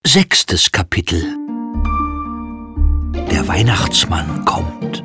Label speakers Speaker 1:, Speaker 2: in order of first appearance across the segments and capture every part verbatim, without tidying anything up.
Speaker 1: Sechstes Kapitel. Der Weihnachtsmann kommt.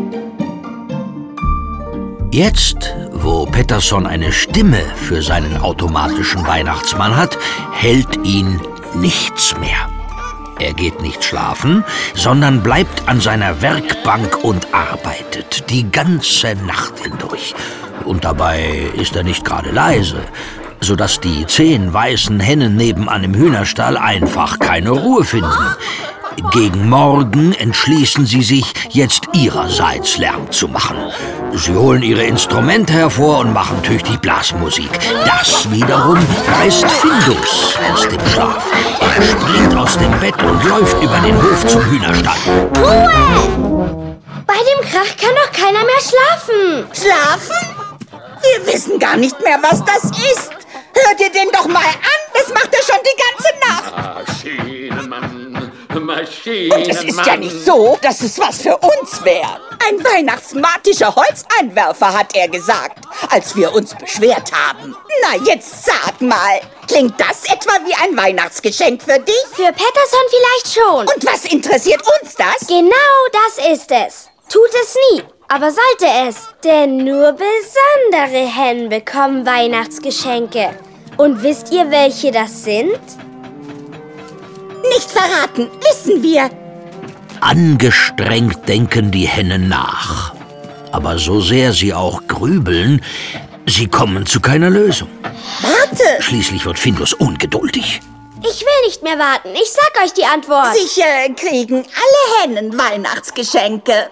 Speaker 1: Jetzt, wo Pettersson eine Stimme für seinen automatischen Weihnachtsmann hat, hält ihn nichts mehr. Er geht nicht schlafen, sondern bleibt an seiner Werkbank und arbeitet die ganze Nacht hindurch. Und dabei ist er nicht gerade leise, sodass die zehn weißen Hennen nebenan im Hühnerstall einfach keine Ruhe finden. Gegen Morgen entschließen sie sich, jetzt ihrerseits Lärm zu machen. Sie holen ihre Instrumente hervor und machen tüchtig Blasmusik. Das wiederum reißt Findus aus dem Schlaf. Er springt aus dem Bett und läuft über den Hof zum Hühnerstall.
Speaker 2: Ruhe! Bei dem Krach kann doch keiner mehr schlafen.
Speaker 3: Schlafen? Wir wissen gar nicht mehr, was das ist. Hört ihr den doch mal an, das macht er schon die ganze Nacht.
Speaker 4: Maschinenmann, Maschinenmann.
Speaker 3: Und es ist ja nicht so, dass es was für uns wäre. Ein weihnachtsmatischer Holzeinwerfer, hat er gesagt, als wir uns beschwert haben. Na, jetzt sag mal, klingt das etwa wie ein Weihnachtsgeschenk für dich?
Speaker 2: Für Pettersson vielleicht schon.
Speaker 3: Und was interessiert uns das?
Speaker 2: Genau das ist es. Tut es nie, aber sollte es. Denn nur besondere Hennen bekommen Weihnachtsgeschenke. Und wisst ihr, welche das sind?
Speaker 3: Nicht verraten, wissen wir.
Speaker 1: Angestrengt denken die Hennen nach. Aber so sehr sie auch grübeln, sie kommen zu keiner Lösung.
Speaker 3: Warte!
Speaker 1: Schließlich wird Findus ungeduldig.
Speaker 2: Ich will nicht mehr warten. Ich sag euch die Antwort.
Speaker 3: Sicher kriegen alle Hennen Weihnachtsgeschenke.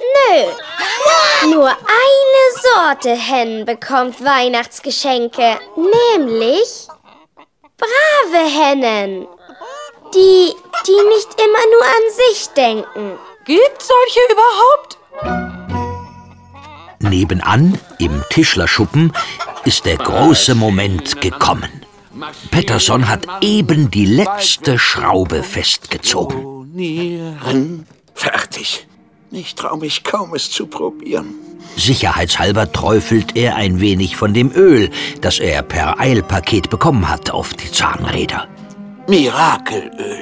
Speaker 2: Nö. Nur eine Sorte Hennen bekommt Weihnachtsgeschenke. Nämlich brave Hennen. Die, die nicht immer nur an sich denken.
Speaker 5: Gibt's solche überhaupt?
Speaker 1: Nebenan, im Tischlerschuppen, ist der große Moment gekommen. Pettersson hat eben die letzte Schraube festgezogen.
Speaker 4: Fertig. Ich traue mich kaum, es zu probieren.
Speaker 1: Sicherheitshalber träufelt er ein wenig von dem Öl, das er per Eilpaket bekommen hat, auf die Zahnräder.
Speaker 4: Mirakelöl.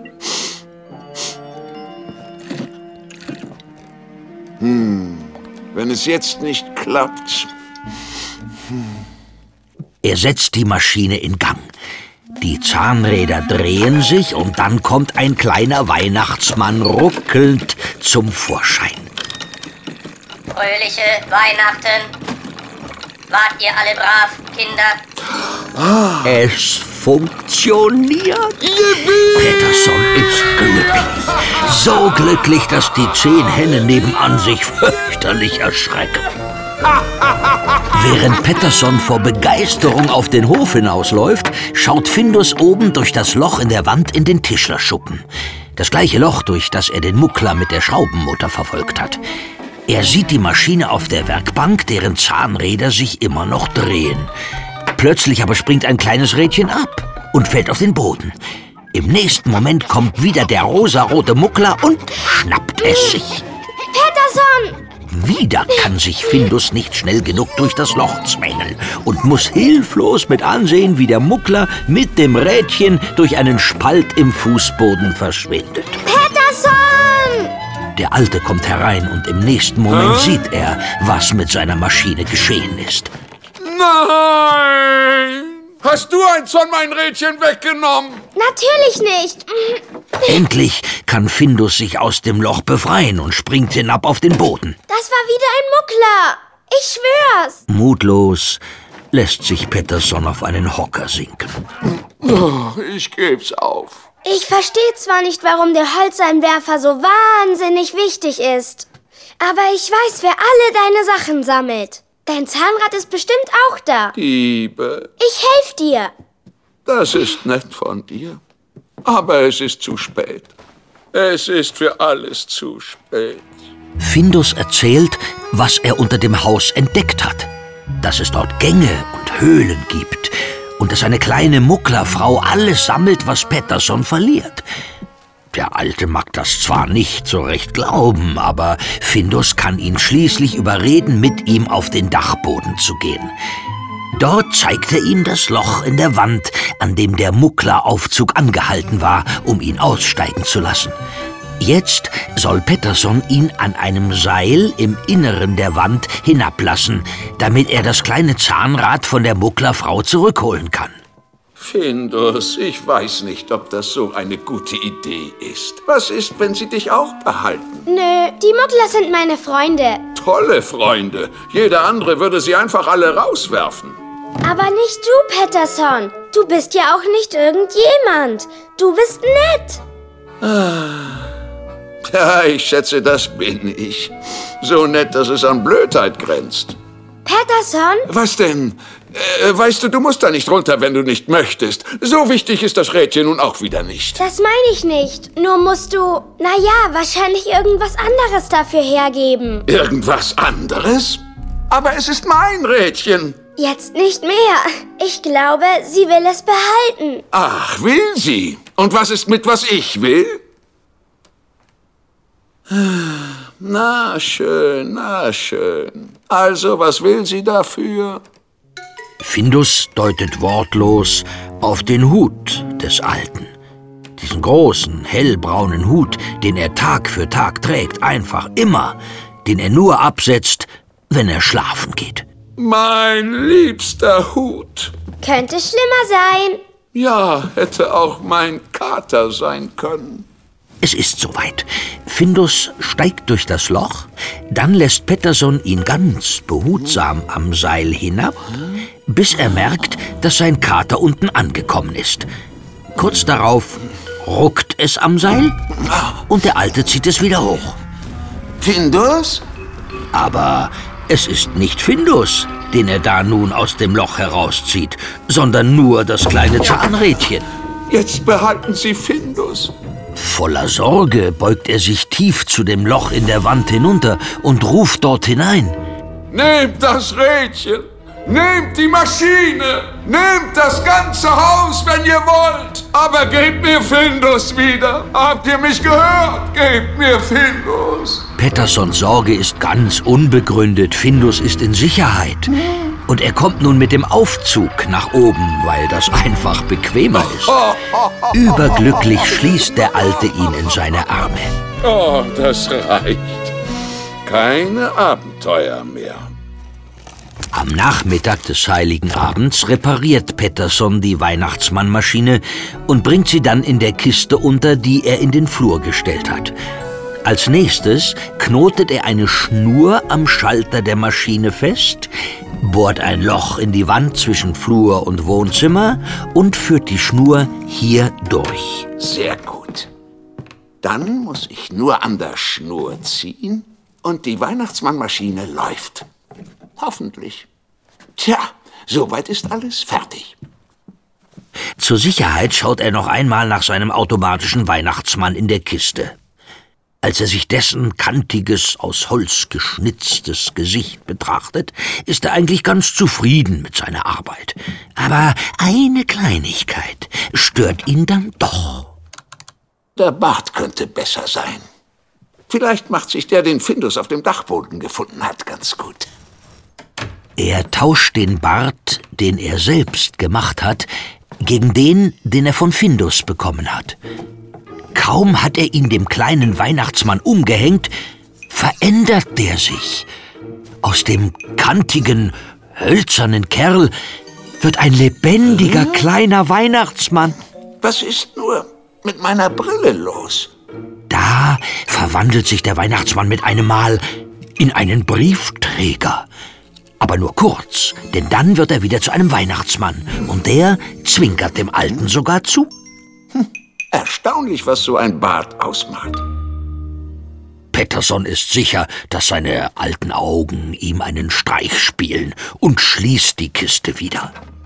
Speaker 4: Hm, wenn es jetzt nicht klappt.
Speaker 1: Hm. Er setzt die Maschine in Gang. Die Zahnräder drehen sich und dann kommt ein kleiner Weihnachtsmann ruckelnd zum Vorschein.
Speaker 6: Fröhliche Weihnachten. Wart ihr alle brav, Kinder?
Speaker 1: Ah. Es funktioniert. Pettersson ist glücklich. So glücklich, dass die zehn Hennen nebenan sich fürchterlich erschrecken. Während Pettersson vor Begeisterung auf den Hof hinausläuft, schaut Findus oben durch das Loch in der Wand in den Tischlerschuppen. Das gleiche Loch, durch das er den Muckler mit der Schraubenmutter verfolgt hat. Er sieht die Maschine auf der Werkbank, deren Zahnräder sich immer noch drehen. Plötzlich aber springt ein kleines Rädchen ab und fällt auf den Boden. Im nächsten Moment kommt wieder der rosarote Muckler und schnappt es sich.
Speaker 2: Pettersson!
Speaker 1: Wieder kann sich Findus nicht schnell genug durch das Loch zwängeln und muss hilflos mit ansehen, wie der Muckler mit dem Rädchen durch einen Spalt im Fußboden verschwindet.
Speaker 2: Pettersson!
Speaker 1: Der Alte kommt herein und im nächsten Moment sieht er, was mit seiner Maschine geschehen ist.
Speaker 4: Nein! Hast du eins von meinen Rädchen weggenommen?
Speaker 2: Natürlich nicht.
Speaker 1: Endlich kann Findus sich aus dem Loch befreien und springt hinab auf den Boden.
Speaker 2: Das war wieder ein Muckler. Ich schwör's.
Speaker 1: Mutlos lässt sich Pettersson auf einen Hocker sinken.
Speaker 4: Oh, ich geb's auf.
Speaker 2: Ich verstehe zwar nicht, warum der Holzeinwerfer so wahnsinnig wichtig ist. Aber ich weiß, wer alle deine Sachen sammelt. Dein Zahnrad ist bestimmt auch da.
Speaker 4: Liebe.
Speaker 2: Ich helfe dir.
Speaker 4: Das ist nett von dir. Aber es ist zu spät. Es ist für alles zu spät.
Speaker 1: Findus erzählt, was er unter dem Haus entdeckt hat. Dass es dort Gänge und Höhlen gibt. Und dass eine kleine Mucklerfrau alles sammelt, was Pettersson verliert. Der Alte mag das zwar nicht so recht glauben, aber Findus kann ihn schließlich überreden, mit ihm auf den Dachboden zu gehen. Dort zeigt er ihm das Loch in der Wand, an dem der Muckleraufzug angehalten war, um ihn aussteigen zu lassen. Jetzt soll Pettersson ihn an einem Seil im Inneren der Wand hinablassen, damit er das kleine Zahnrad von der Mucklerfrau zurückholen kann.
Speaker 4: Findus, ich weiß nicht, ob das so eine gute Idee ist. Was ist, wenn sie dich auch behalten?
Speaker 2: Nö, die Muckler sind meine Freunde.
Speaker 4: Tolle Freunde. Jeder andere würde sie einfach alle rauswerfen.
Speaker 2: Aber nicht du, Pettersson. Du bist ja auch nicht irgendjemand. Du bist nett.
Speaker 4: Ah. Ja, ich schätze, das bin ich. So nett, dass es an Blödheit grenzt.
Speaker 2: Pettersson?
Speaker 4: Was denn? Äh, weißt du, du musst da nicht runter, wenn du nicht möchtest. So wichtig ist das Rädchen nun auch wieder nicht.
Speaker 2: Das meine ich nicht. Nur musst du, naja, wahrscheinlich irgendwas anderes dafür hergeben.
Speaker 4: Irgendwas anderes? Aber es ist mein Rädchen.
Speaker 2: Jetzt nicht mehr. Ich glaube, sie will es behalten.
Speaker 4: Ach, will sie? Und was ist mit was ich will? Na schön, na schön. Also, was will sie dafür?
Speaker 1: Findus deutet wortlos auf den Hut des Alten. Diesen großen, hellbraunen Hut, den er Tag für Tag trägt, einfach immer, den er nur absetzt, wenn er schlafen geht.
Speaker 4: Mein liebster Hut.
Speaker 2: Könnte schlimmer sein.
Speaker 4: Ja, hätte auch mein Kater sein können.
Speaker 1: Es ist soweit. Findus steigt durch das Loch, dann lässt Pettersson ihn ganz behutsam am Seil hinab, bis er merkt, dass sein Kater unten angekommen ist. Kurz darauf ruckt es am Seil und der Alte zieht es wieder hoch.
Speaker 4: Findus?
Speaker 1: Aber es ist nicht Findus, den er da nun aus dem Loch herauszieht, sondern nur das kleine Zahnrädchen.
Speaker 4: Jetzt behalten Sie Findus.
Speaker 1: Voller Sorge beugt er sich tief zu dem Loch in der Wand hinunter und ruft dort hinein.
Speaker 4: Nehmt das Rädchen, nehmt die Maschine, nehmt das ganze Haus, wenn ihr wollt. Aber gebt mir Findus wieder. Habt ihr mich gehört? Gebt mir Findus.
Speaker 1: Petterssons Sorge ist ganz unbegründet. Findus ist in Sicherheit. Und er kommt nun mit dem Aufzug nach oben, weil das einfach bequemer ist. Überglücklich schließt der Alte ihn in seine Arme.
Speaker 4: Oh, das reicht. Keine Abenteuer mehr.
Speaker 1: Am Nachmittag des heiligen Abends repariert Pettersson die Weihnachtsmannmaschine und bringt sie dann in der Kiste unter, die er in den Flur gestellt hat. Als nächstes knotet er eine Schnur am Schalter der Maschine fest, bohrt ein Loch in die Wand zwischen Flur und Wohnzimmer und führt die Schnur hier durch.
Speaker 4: Sehr gut. Dann muss ich nur an der Schnur ziehen und die Weihnachtsmannmaschine läuft. Hoffentlich. Tja, soweit ist alles fertig.
Speaker 1: Zur Sicherheit schaut er noch einmal nach seinem automatischen Weihnachtsmann in der Kiste. Als er sich dessen kantiges, aus Holz geschnitztes Gesicht betrachtet, ist er eigentlich ganz zufrieden mit seiner Arbeit. Aber eine Kleinigkeit stört ihn dann doch.
Speaker 4: Der Bart könnte besser sein. Vielleicht macht sich der, den Findus auf dem Dachboden gefunden hat, ganz gut.
Speaker 1: Er tauscht den Bart, den er selbst gemacht hat, gegen den, den er von Findus bekommen hat. Kaum hat er ihn dem kleinen Weihnachtsmann umgehängt, verändert der sich. Aus dem kantigen, hölzernen Kerl wird ein lebendiger hm? kleiner Weihnachtsmann.
Speaker 4: Was ist nur mit meiner Brille los?
Speaker 1: Da verwandelt sich der Weihnachtsmann mit einem Mal in einen Briefträger. Aber nur kurz, denn dann wird er wieder zu einem Weihnachtsmann. Und der zwinkert dem Alten sogar zu.
Speaker 4: Hm. Erstaunlich, was so ein Bart ausmacht.
Speaker 1: Pettersson ist sicher, dass seine alten Augen ihm einen Streich spielen und schließt die Kiste wieder.